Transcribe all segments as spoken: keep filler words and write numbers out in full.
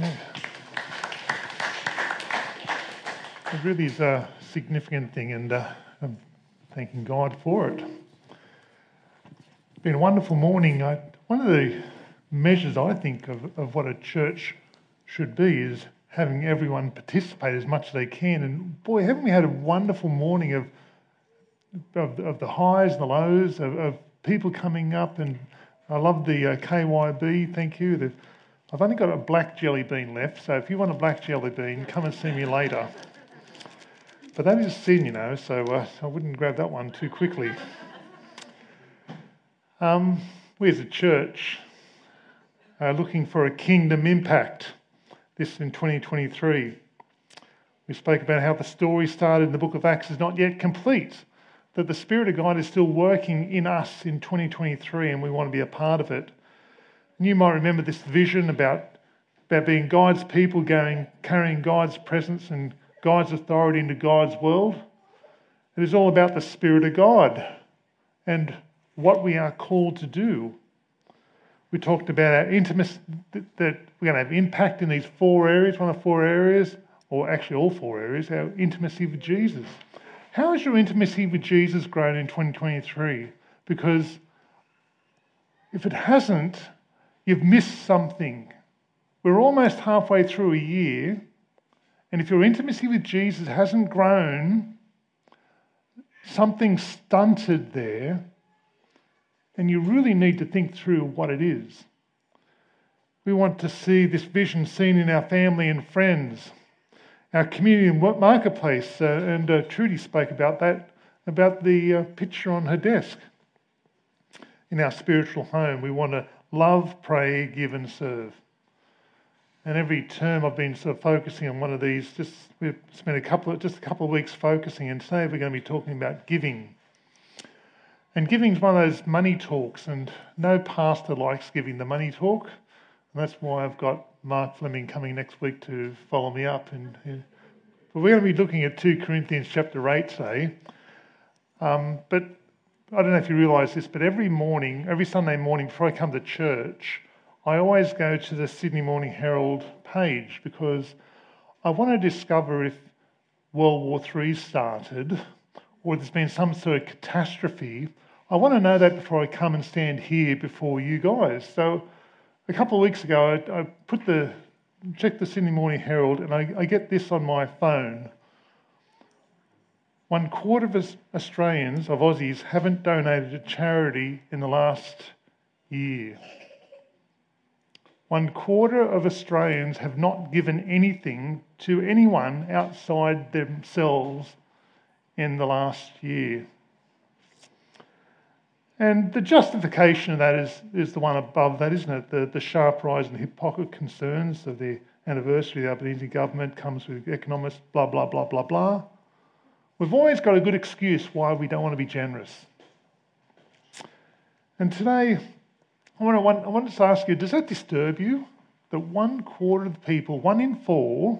Yeah. It really is a significant thing, and uh, I'm thanking God for it. It's been a wonderful morning. I, one of the measures, I think, of, of what a church should be is having everyone participate as much as they can. And boy, haven't we had a wonderful morning of of, of the highs and the lows, of, of people coming up. And I love the uh, K Y B, thank you. The, I've only got a black jelly bean left, so if you want a black jelly bean, come and see me later. But that is sin, you know, so uh, I wouldn't grab that one too quickly. Um, we as a church are looking for a kingdom impact. This in twenty twenty-three. We spoke about how the story started in the book of Acts is not yet complete, that the Spirit of God is still working in us in twenty twenty-three and we want to be a part of it. And you might remember this vision about, about being God's people, going, carrying God's presence and God's authority into God's world. It is all about the Spirit of God and what we are called to do. We talked about our intimacy, that we're going to have impact in these four areas, one of the four areas, or actually all four areas, our intimacy with Jesus. How has your intimacy with Jesus grown in twenty twenty-three? Because if it hasn't, you've missed something. We're almost halfway through a year, and if your intimacy with Jesus hasn't grown, something stunted there, and you really need to think through what it is. We want to see this vision seen in our family and friends, our community and marketplace, uh, and uh, Trudy spoke about that, about the uh, picture on her desk. In our spiritual home, we want to love, pray, give and serve. And every term I've been sort of focusing on one of these, just we've spent a couple of, just a couple of weeks focusing, and today we're going to be talking about giving. And giving is one of those money talks, and no pastor likes giving the money talk. And that's why I've got Mark Fleming coming next week to follow me up. And, and but we're going to be looking at two Corinthians chapter eight today. Um, but I don't know if you realise this, but every morning, every Sunday morning before I come to church, I always go to the Sydney Morning Herald page because I want to discover if World War Three started or there's been some sort of catastrophe. I want to know that before I come and stand here before you guys. So a couple of weeks ago, I, I put the checked the Sydney Morning Herald, and I, I get this on my phone. One quarter of us Australians, of Aussies, haven't donated to charity in the last year. One quarter of Australians have not given anything to anyone outside themselves in the last year. And the justification of that is, is the one above that, isn't it? The, the sharp rise in hypocrite concerns of the anniversary of the Albanese government comes with economists, blah, blah, blah, blah, blah. We've always got a good excuse why we don't want to be generous. And today, I want to, I want to ask you, does that disturb you? That one quarter of the people, one in four,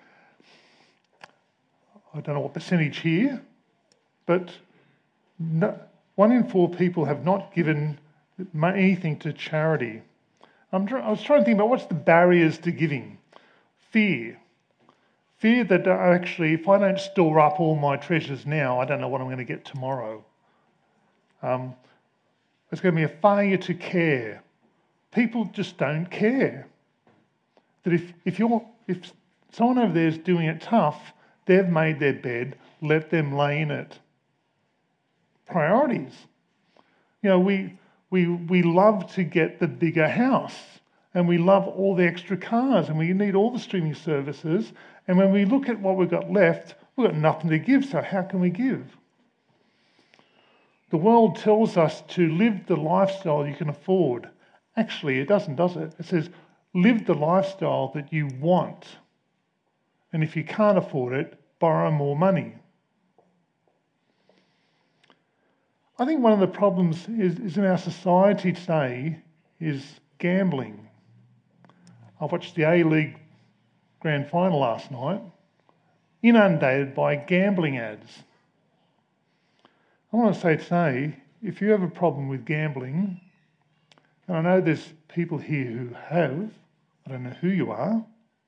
I don't know what percentage here, but no, one in four people have not given anything to charity. I'm try, I was trying to think about what's the barriers to giving. Fear. Fear that actually, if I don't store up all my treasures now, I don't know what I'm going to get tomorrow. Um, It's going to be a failure to care. People just don't care. That if if you're if someone over there is doing it tough, they've made their bed, let them lay in it. Priorities. You know, we we we love to get the bigger house, and we love all the extra cars, and we need all the streaming services. And when we look at what we've got left, we've got nothing to give. So how can we give? The world tells us to live the lifestyle you can afford. Actually, it doesn't, does it? It says, live the lifestyle that you want. And if you can't afford it, borrow more money. I think one of the problems is, is in our society today is gambling. I watched the A-League Grand Final last night, inundated by gambling ads. I want to say today, if you have a problem with gambling, and I know there's people here who have, I don't know who you are,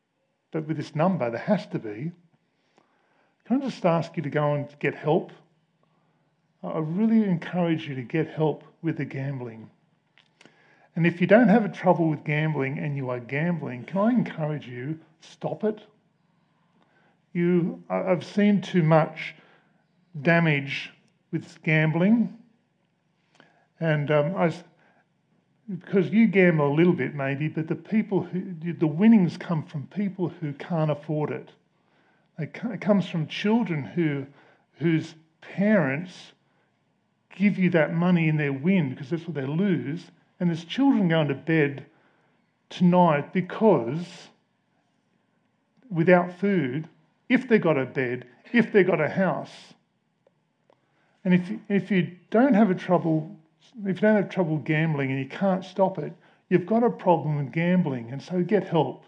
but with this number, there has to be. Can I just ask you to go and get help? I really encourage you to get help with the gambling. And if you don't have a trouble with gambling and you are gambling, can I encourage you, stop it? You, I've seen too much damage with gambling. And um, I, because you gamble a little bit maybe, but the people who, the winnings come from people who can't afford it. It comes from children who, whose parents give you that money in their win because that's what they lose. And there's children going to bed tonight because without food, if they got a bed, if they got a house. And if if you don't have a trouble, if you don't have trouble gambling and you can't stop it, you've got a problem with gambling, and so get help.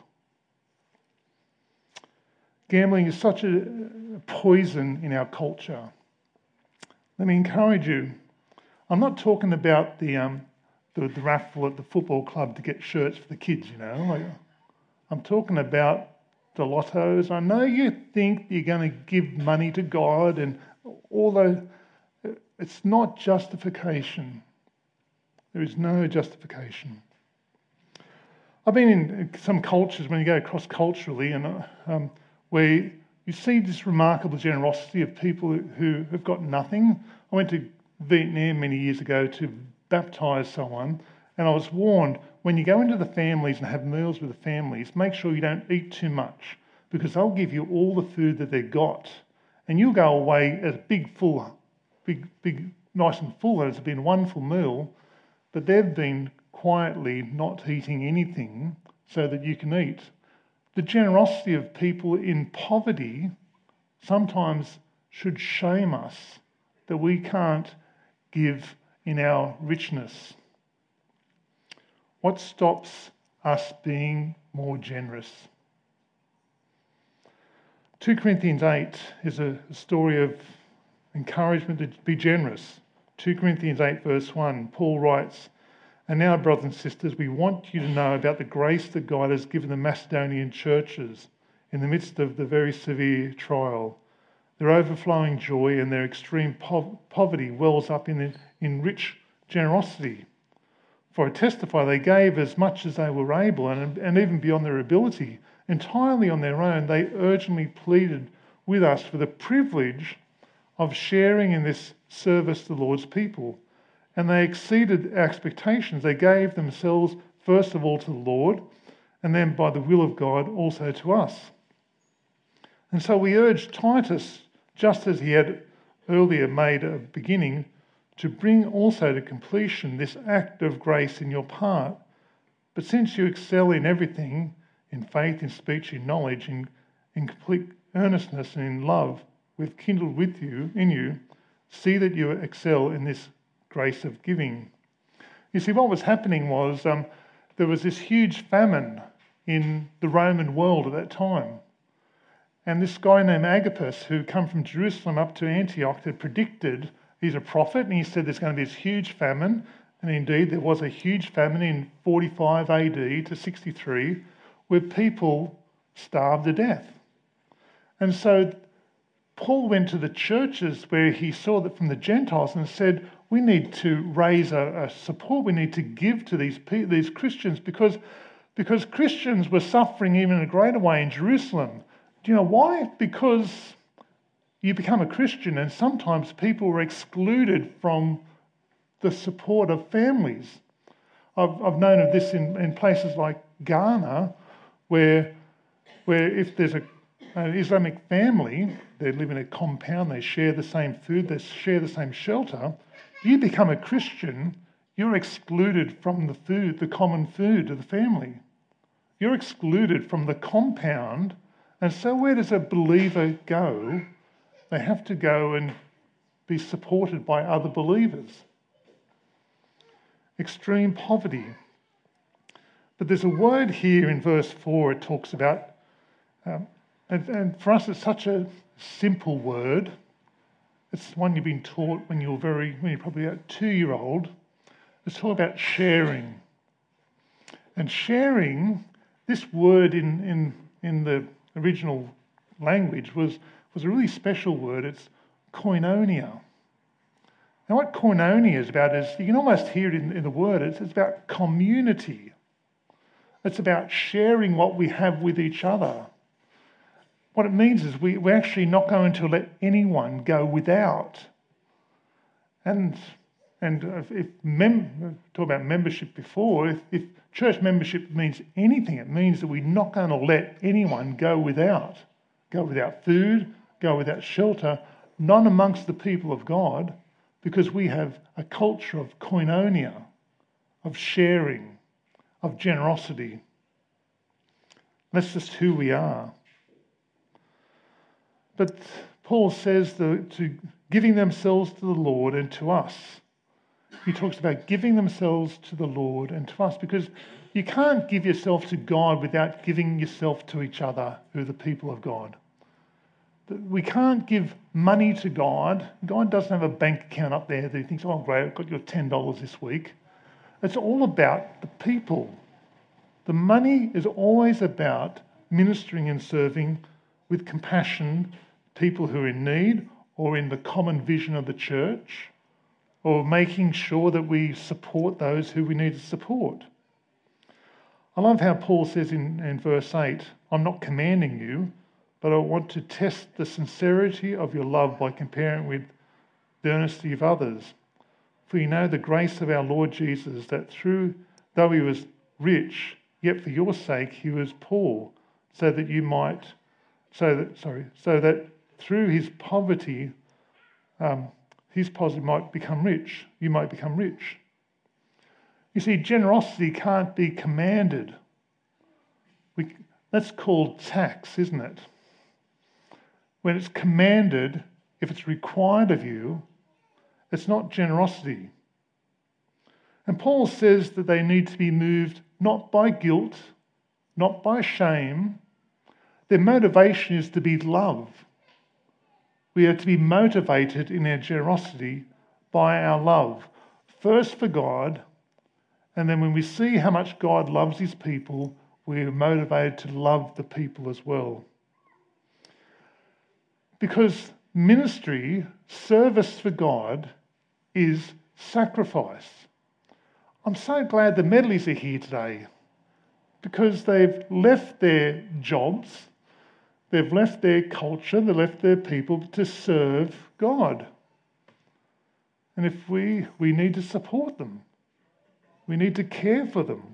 Gambling is such a poison in our culture. Let me encourage you. I'm not talking about the um, the, the raffle at the football club to get shirts for the kids, you know. Like, I'm talking about the lottos. I know you think you're going to give money to God and all those. It's not justification. There is no justification. I've been in some cultures, when you go cross-culturally, and um, where you see this remarkable generosity of people who have got nothing. I went to Vietnam many years ago to baptise someone, and I was warned, when you go into the families and have meals with the families, make sure you don't eat too much, because they'll give you all the food that they've got, and you'll go away as big, full, big, big, nice and full, and it's been a wonderful meal, but they've been quietly not eating anything so that you can eat. The generosity of people in poverty sometimes should shame us that we can't give in our richness. What stops us being more generous? Second Corinthians eight is a story of encouragement to be generous. Second Corinthians eight verse one, Paul writes, "And now, brothers and sisters, we want you to know about the grace that God has given the Macedonian churches in the midst of the very severe trial. Their overflowing joy and their extreme po- poverty wells up in, in rich generosity. For I testify they gave as much as they were able, and, and even beyond their ability. Entirely on their own, they urgently pleaded with us for the privilege of sharing in this service to the Lord's people. And they exceeded our expectations. They gave themselves first of all to the Lord, and then by the will of God also to us. And so we urge Titus, just as he had earlier made a beginning, to bring also to completion this act of grace in your part. But since you excel in everything, in faith, in speech, in knowledge, in, in complete earnestness and in love, we've kindled with you, in you, see that you excel in this grace of giving." You see, what was happening was um, there was this huge famine in the Roman world at that time. And this guy named Agabus, who come from Jerusalem up to Antioch, had predicted, he's a prophet, and he said there's going to be this huge famine. And indeed, there was a huge famine in forty-five A D to sixty-three, where people starved to death. And so Paul went to the churches where he saw that from the Gentiles and said, we need to raise a, a support, we need to give to these these Christians because, because Christians were suffering even in a greater way in Jerusalem. Do you know why? Because you become a Christian and sometimes people were excluded from the support of families. I've, I've known of this in, in places like Ghana, where, where if there's a, an Islamic family, they live in a compound, they share the same food, they share the same shelter. You become a Christian, you're excluded from the food, the common food of the family. You're excluded from the compound, and so where does a believer go? They have to go and be supported by other believers. Extreme poverty. But there's a word here in verse four it talks about, um, and, and for us it's such a simple word. It's one you've been taught when you're very, when you're probably a two-year-old. It's all about sharing. And sharing, this word in, in, in the original language was, was a really special word. It's koinonia. Now what koinonia is about is, you can almost hear it in, in the word, it's, it's about community. It's about sharing what we have with each other. What it means is we, we're actually not going to let anyone go without. And and if, if mem- talk about membership before, if, if church membership means anything, it means that we're not going to let anyone go without. Go without food, go without shelter, not amongst the people of God, because we have a culture of koinonia, of sharing, of generosity. That's just who we are. But Paul says that to giving themselves to the Lord and to us. He talks about giving themselves to the Lord and to us, because you can't give yourself to God without giving yourself to each other, who are the people of God. We can't give money to God. God doesn't have a bank account up there that he thinks, oh great, I've got your ten dollars this week. It's all about the people. The money is always about ministering and serving with compassion people who are in need, or in the common vision of the church, or making sure that we support those who we need to support. I love how Paul says in, in verse eight, I'm not commanding you, but I want to test the sincerity of your love by comparing it with the earnestness of others. For you know the grace of our Lord Jesus, that through, though he was rich, yet for your sake he was poor, so that you might, so that, sorry, so that through his poverty, um, his poverty might become rich. You might become rich. You see, generosity can't be commanded. We, that's called tax, isn't it? When it's commanded, if it's required of you, it's not generosity. And Paul says that they need to be moved not by guilt, not by shame. Their motivation is to be love. We are to be motivated in our generosity by our love. First for God, and then when we see how much God loves his people, we're motivated to love the people as well. Because ministry, service for God, is sacrifice. I'm so glad the Medleys are here today, because they've left their jobs, they've left their culture, they've left their people to serve God. And if we, we need to support them. We need to care for them.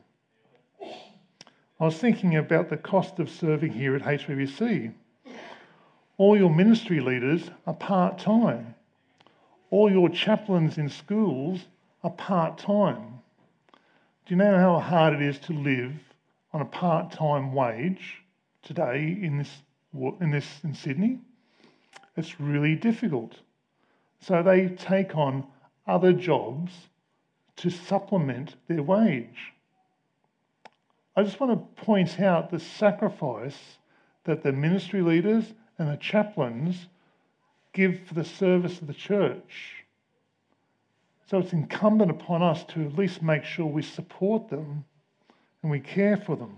I was thinking about the cost of serving here at H B B C. All your ministry leaders are part-time. All your chaplains in schools are part-time. Do you know how hard it is to live on a part-time wage today in this in this in Sydney? It's really difficult. So they take on other jobs to supplement their wage. I just want to point out the sacrifice that the ministry leaders and the chaplains give for the service of the church. So it's incumbent upon us to at least make sure we support them and we care for them.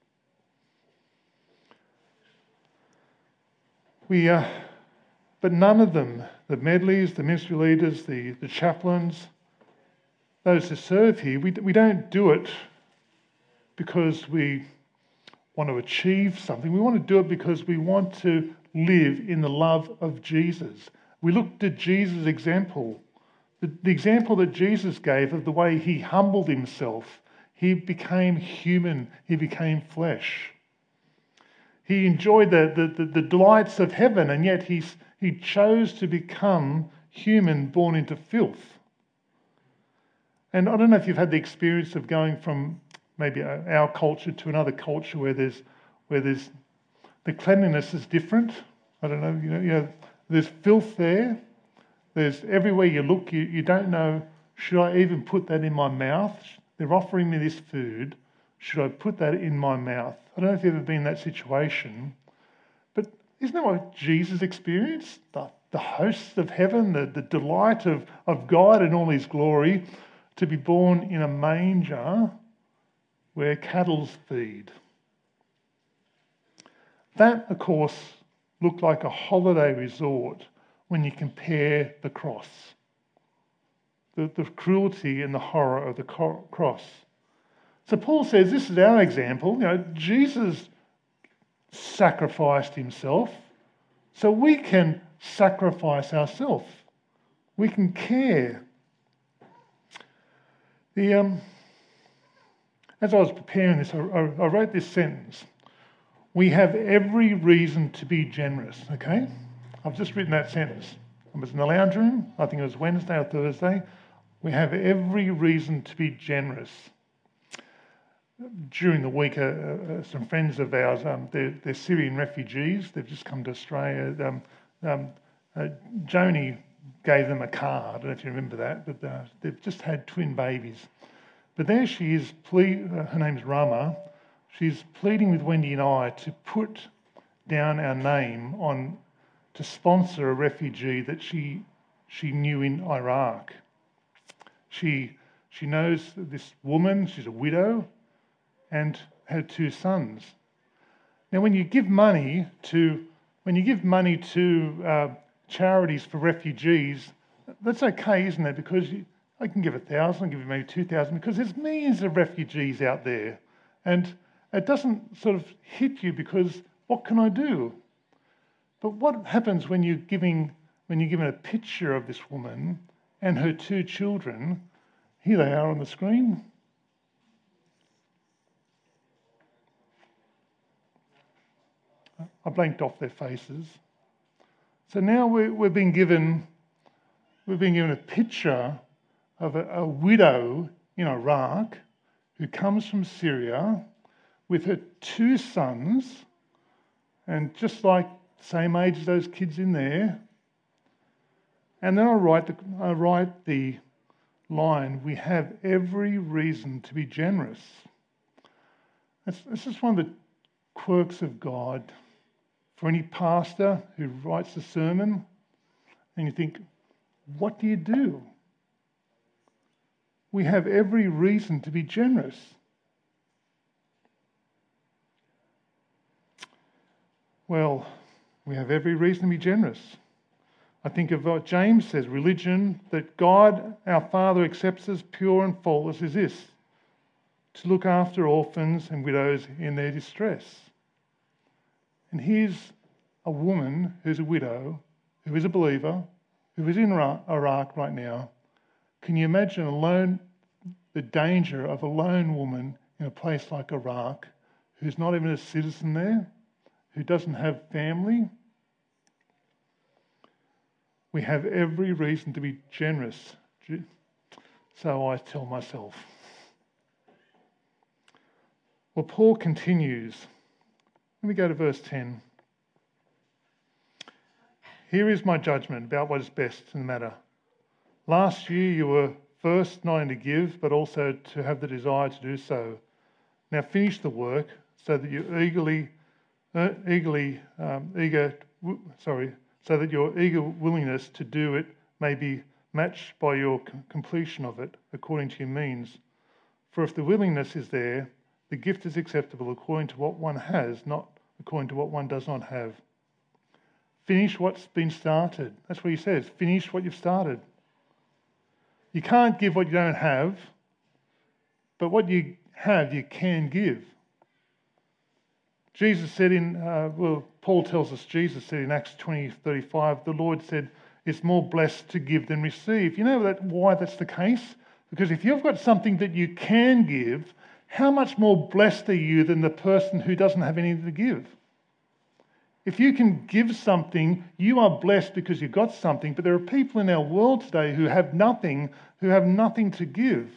We, uh, but none of them, the Medleys, the ministry leaders, the, the chaplains, those who serve here, we, we don't do it because we want to achieve something. We want to do it because we want to live in the love of Jesus. We looked at Jesus' example, the, the example that Jesus gave of the way he humbled himself. He became human. He became flesh. He enjoyed the, the, the, the delights of heaven, and yet he, he chose to become human, born into filth. And I don't know if you've had the experience of going from maybe our culture to another culture where there's where there's the cleanliness is different. I don't know, you know, you know there's filth there. There's everywhere you look, you, you don't know, should I even put that in my mouth? They're offering me this food. Should I put that in my mouth? I don't know if you've ever been in that situation, but isn't that what Jesus experienced? The, the hosts of heaven, the, the delight of, of God in all his glory, to be born in a manger where cattle feed. That, of course, looked like a holiday resort when you compare the cross. The, the cruelty and the horror of the cross. So Paul says this is our example. You know, Jesus sacrificed himself, so we can sacrifice ourselves. We can care. The um, as I was preparing this, I, I wrote this sentence. We have every reason to be generous. Okay, I've just written that sentence. I was in the lounge room. I think it was Wednesday or Thursday. We have every reason to be generous. During the week, uh, uh, some friends of ours, um, they're, they're Syrian refugees. They've just come to Australia. Um, um, uh, Joni gave them a car. I don't know if you remember that, but uh, they've just had twin babies. But there she is, ple- uh, her name's Rama. She's pleading with Wendy and I to put down our name on to sponsor a refugee that she she knew in Iraq. She she knows this woman. She's a widow, and had two sons. Now, when you give money to when you give money to uh, charities for refugees, that's okay, isn't it? Because you, I can give a thousand, I'll give you maybe two thousand, because there's millions of refugees out there, and it doesn't sort of hit you because what can I do? But what happens when you're giving when you're given a picture of this woman and her two children? Here they are on the screen. I blanked off their faces. So now we're, we're being given we've been given a picture of a, a widow in Iraq who comes from Syria with her two sons, and just like same age as those kids in there. And then I write the I write the line: we have every reason to be generous. This, this is one of the quirks of God. For any pastor who writes a sermon, and you think, what do you do? We have every reason to be generous. Well, we have every reason to be generous. I think of what James says, religion that God, our Father, accepts as pure and faultless is this: to look after orphans and widows in their distress. And here's a woman who's a widow, who is a believer, who is in Iraq right now. Can you imagine alone the danger of a lone woman in a place like Iraq, who's not even a citizen there, who doesn't have family? We have every reason to be generous. So I tell myself. Well, Paul continues. Let me go to verse ten. Here is my judgment about what is best in the matter. Last year you were first not only to give, but also to have the desire to do so. Now finish the work so that you eagerly, uh, eagerly, um, eager, w- sorry, so that your eager willingness to do it may be matched by your com- completion of it according to your means. For if the willingness is there, the gift is acceptable according to what one has, not according to what one does not have. Finish what's been started. That's what he says. Finish what you've started. You can't give what you don't have, but what you have, you can give. Jesus said in, uh, well, Paul tells us, Jesus said in Acts twenty thirty-five, the Lord said, it's more blessed to give than receive. You know that why that's the case? Because if you've got something that you can give, how much more blessed are you than the person who doesn't have anything to give? If you can give something, you are blessed because you've got something, but there are people in our world today who have nothing, who have nothing to give.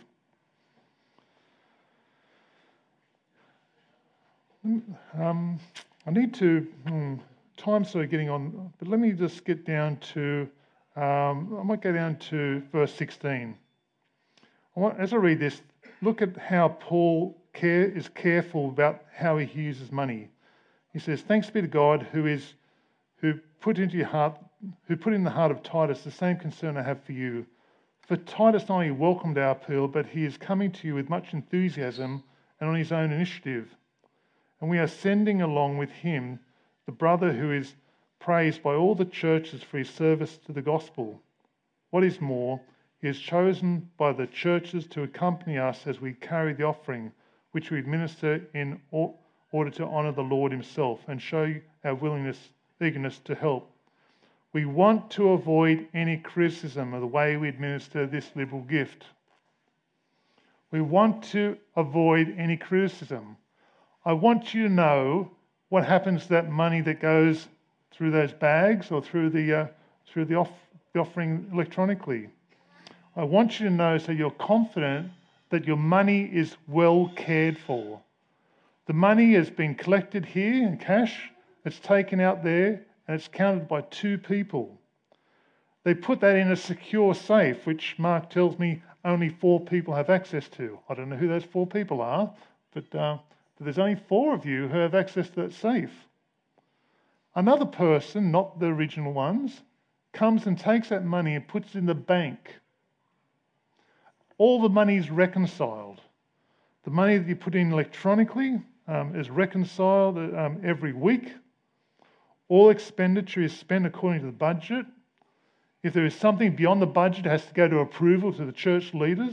Um, I need to, hmm, time's sort of getting on, but let me just get down to, um, I might go down to verse sixteen. I want, as I read this, look at how Paul care, is careful about how he uses money. He says, thanks be to God who is who put into your heart, who put in the heart of Titus the same concern I have for you. For Titus not only welcomed our appeal, but he is coming to you with much enthusiasm and on his own initiative. And we are sending along with him the brother who is praised by all the churches for his service to the gospel. What is more, he is chosen by the churches to accompany us as we carry the offering, which we administer in order to honour the Lord himself and show our willingness, eagerness to help. We want to avoid any criticism of the way we administer this liberal gift. We want to avoid any criticism. I want you to know what happens to that money that goes through those bags or through the uh, through the, off, the offering electronically. I want you to know so you're confident that your money is well cared for. The money has been collected here in cash, it's taken out there, and it's counted by two people. They put that in a secure safe, which Mark tells me only four people have access to. I don't know who those four people are, but, uh, but there's only four of you who have access to that safe. Another person, not the original ones, comes and takes that money and puts it in the bank. All the money is reconciled. The money that you put in electronically um, is reconciled um, every week. All expenditure is spent according to the budget. If there is something beyond the budget, it has to go to approval to the church leaders.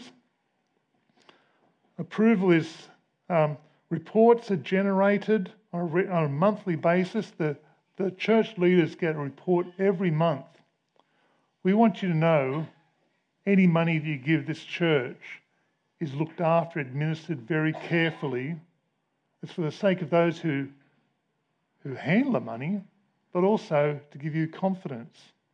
Approval is, um, reports are generated on a, re- on a monthly basis. The, the church leaders get a report every month. We want you to know any money that you give this church is looked after, administered very carefully. It's for the sake of those who, who handle the money, but also to give you confidence.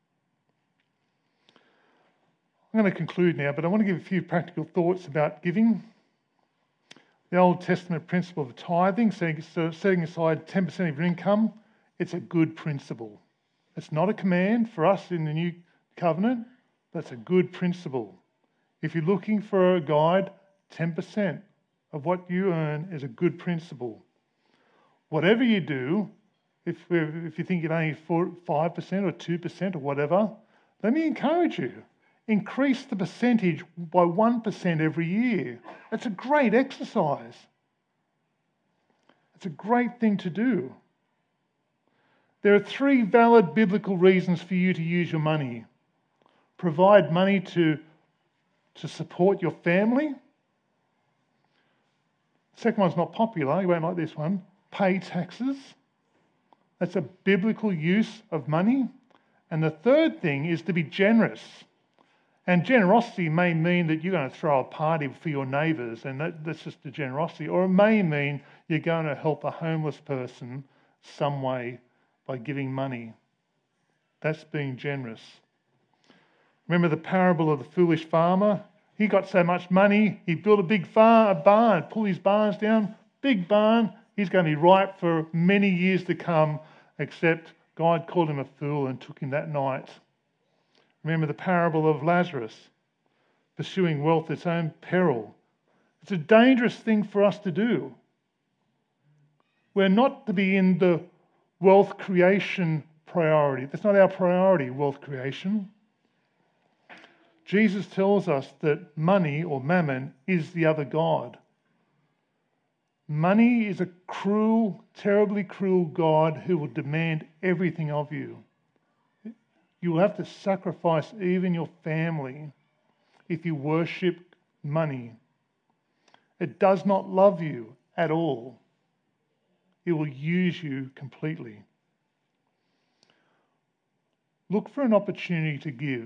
I'm going to conclude now, but I want to give a few practical thoughts about giving. The Old Testament principle of tithing, setting aside ten percent of your income, it's a good principle. It's not a command for us in the New Covenant. That's a good principle. If you're looking for a guide, ten percent of what you earn is a good principle. Whatever you do, if, if you think you're only five percent or two percent or whatever, let me encourage you. Increase the percentage by one percent every year. It's a great exercise. It's a great thing to do. There are three valid biblical reasons for you to use your money. Provide money to, to support your family. The second one's not popular, you won't like this one. Pay taxes. That's a biblical use of money. And the third thing is to be generous. And generosity may mean that you're going to throw a party for your neighbours, and that, that's just a generosity. Or it may mean you're going to help a homeless person some way by giving money. That's being generous. Remember the parable of the foolish farmer? He got so much money, he built a big farm, a barn, pull his barns down, big barn. He's going to be ripe for many years to come, except God called him a fool and took him that night. Remember the parable of Lazarus, pursuing wealth at its own peril. It's a dangerous thing for us to do. We're not to be in the wealth creation priority. That's not our priority, wealth creation. Jesus tells us that money or mammon is the other God. Money is a cruel, terribly cruel God who will demand everything of you. You will have to sacrifice even your family if you worship money. It does not love you at all. It will use you completely. Look for an opportunity to give.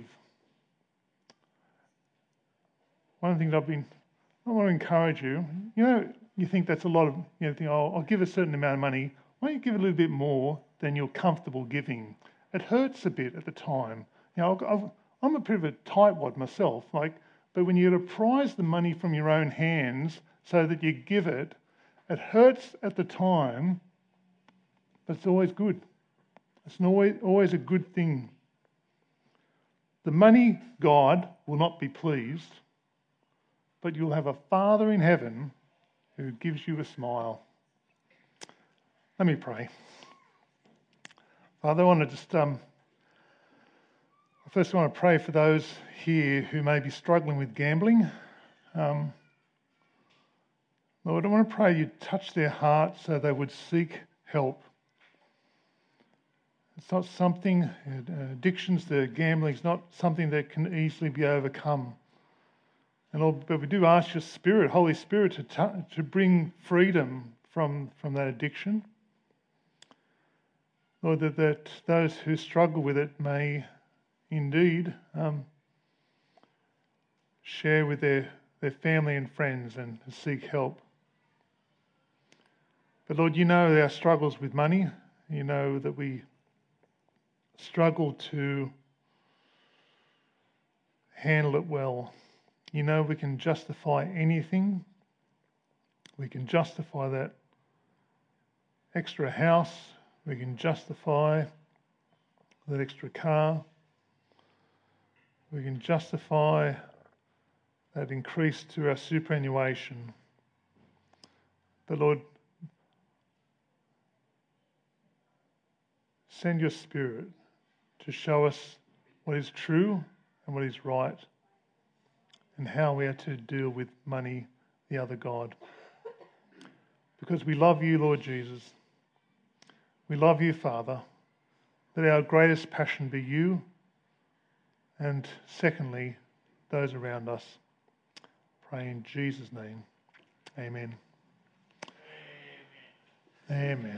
One of the things I've been, I want to encourage you, you know, you think that's a lot of, you know, think, oh, I'll give a certain amount of money. Why don't you give a little bit more than you're comfortable giving? It hurts a bit at the time. You know, I've, I'm a bit of a tightwad myself, like, but when you prize the money from your own hands so that you give it, it hurts at the time, but it's always good. It's always, always a good thing. The money God will not be pleased, but you'll have a Father in heaven who gives you a smile. Let me pray. Father, I want to just, um, first I want to pray for those here who may be struggling with gambling. Um, Lord, I want to pray you touch their hearts so they would seek help. It's not something, uh, addictions, the gambling is not something that can easily be overcome. And Lord, but we do ask your Spirit, Holy Spirit, to t- to bring freedom from, from that addiction. Lord, that, that those who struggle with it may indeed um, share with their, their family and friends and seek help. But Lord, you know our struggles with money. You know that we struggle to handle it well. You know we can justify anything. We can justify that extra house. We can justify that extra car. We can justify that increase to our superannuation. But Lord, send your Spirit to show us what is true and what is right and how we are to deal with money, the other God. Because we love you, Lord Jesus. We love you, Father. Let our greatest passion be you, and secondly, those around us. Pray in Jesus' name. Amen. Amen. Amen.